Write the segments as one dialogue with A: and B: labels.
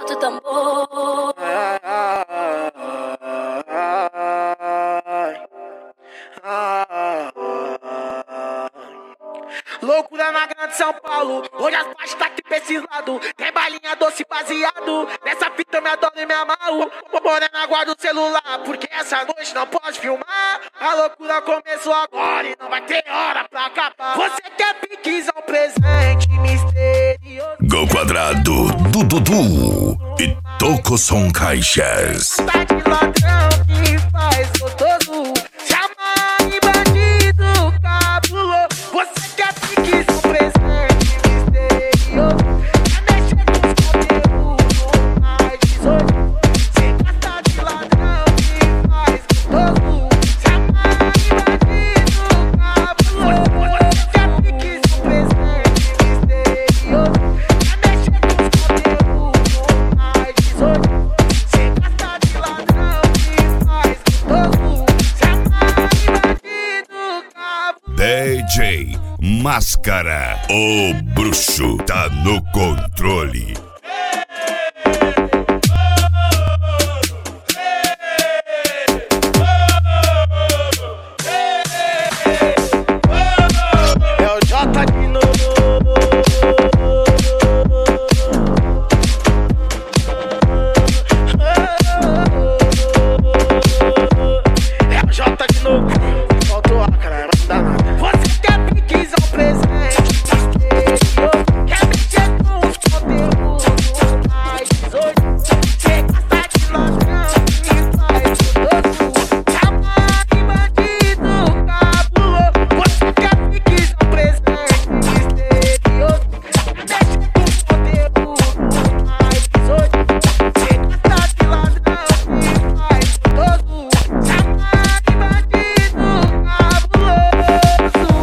A: do tambor.
B: Loucura na grande São Paulo, hoje as partes tá aqui pra esse lado. Tem balinha doce baseado, nessa fita eu me adoro e me amarro. Morena, guarda o celular, porque essa noite não pode filmar. A loucura começou agora e não vai ter hora pra acabar. Você quer piquizar um presente misterioso?
C: Gol quadrado do Dudu e Tocoson Caixas.
B: Tá de ladrão que faz gostoso, chama de bandido cabuloso. Você quer piquizar um presente misterioso? Quer mexer com os conteúdos mais 18? Você gosta de ladrão que faz gostoso, chama de bandido cabuloso. Você quer piquizar um presente misterioso? Quer mexer com os conteúdos mais 18? Você gosta de ladrão que faz gostoso, chama de bandido cabuloso.
C: DJ Máscara, o bruxo tá no controle.
B: É o Jota de novo. É o Jota de novo. Faltou a cara, não dá nada. Você quer piquizar um presente misterioso? Quer mexer com os conteúdos mais 18? Você gosta de ladrão que faz gostoso, chama de bandido cabuloso. Você quer piquizar um presente misterioso? Quer mexer com os conteúdos mais 18? Você gosta de ladrão que faz gostoso, chama de bandido cabuloso.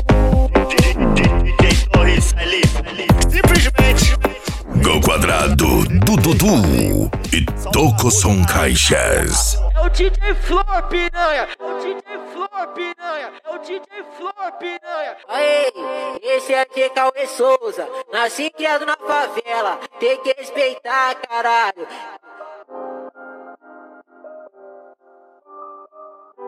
D: DJ Torres ali, simplesmente.
C: Gol quadrado do Dudu e Tocoson Caixas.
B: É o DJ Flor Piranha, é o DJ Flor Piranha, é o DJ Flor Piranha.
E: Aê, esse aqui é Cauê Souza, nasci e criado na favela, tem que respeitar, caralho.